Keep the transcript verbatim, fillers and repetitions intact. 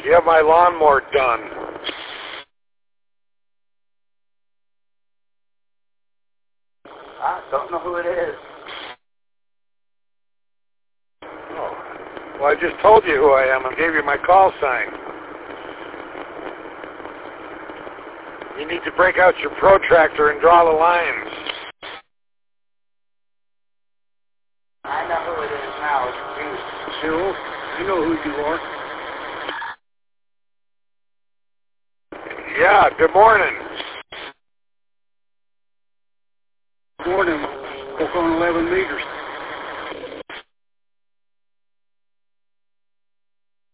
Do you have my lawnmower done? I don't know who it is. Oh. Well, I just told you who I am. I gave you my call sign. You need to break out your protractor and draw the lines. I know who it is now. It's you. Bill, I know who you are. Yeah, good morning. Good morning. Walk on eleven meters.